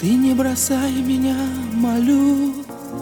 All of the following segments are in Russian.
Ты не бросай меня, молю,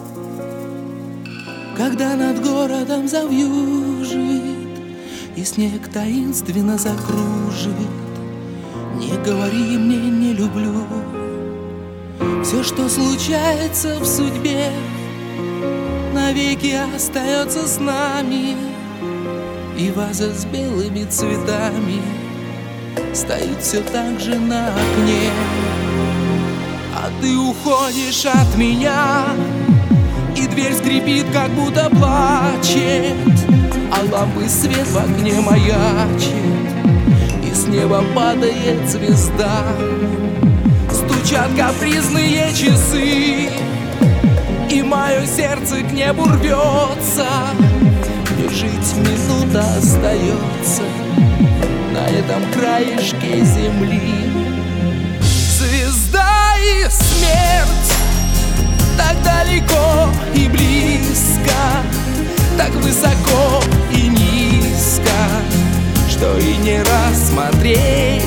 когда над городом завьюжит и снег таинственно закружит. Не говори мне «не люблю». Все, что случается в судьбе, навеки остается с нами. И ваза с белыми цветами стоит все так же на окне. А ты уходишь от меня, и дверь скрипит, как будто плачет, а лампы свет в окне маячит, и с неба падает звезда. Стучат капризные часы, и мое сердце к небу рвется. Мне жить минута остается на этом краешке земли. Звезда и смерть так далеко и близко, так высоко и низко, что и не рассмотреть.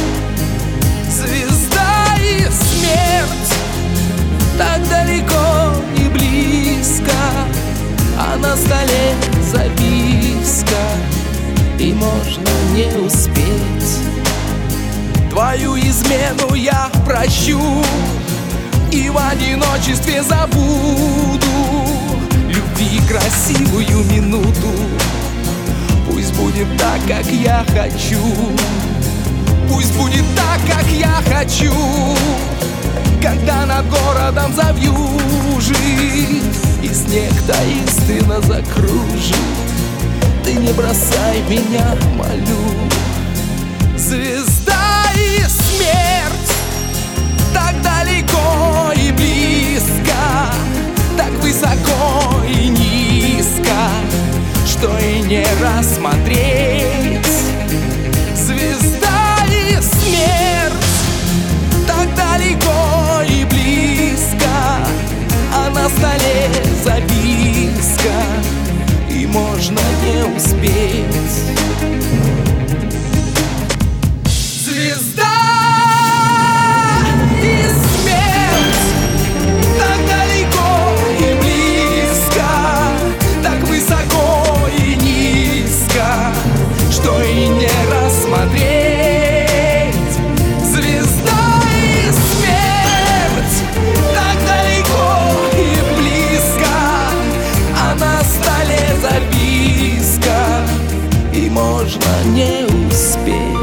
Звезда и смерть так далеко и близко, а на столе записка, и можно не успеть. Твою измену я прощу и в одиночестве забуду. Любви красивую минуту, пусть будет так, как я хочу. Пусть будет так, как я хочу. Когда над городом завьюжит и снег таинственно закружит, ты не бросай меня, молю. Звезда и смерть так далеко и близко, так высоко и низко, что и не рассмотреть. Звезда и смерть так далеко и близко, а на столе записка, и можно не успеть. Звезда и смерть так далеко и близко, так высоко и низко, что и не рассмотреть. Звезда и смерть так далеко и близко, а на столе записка, и можно не успеть.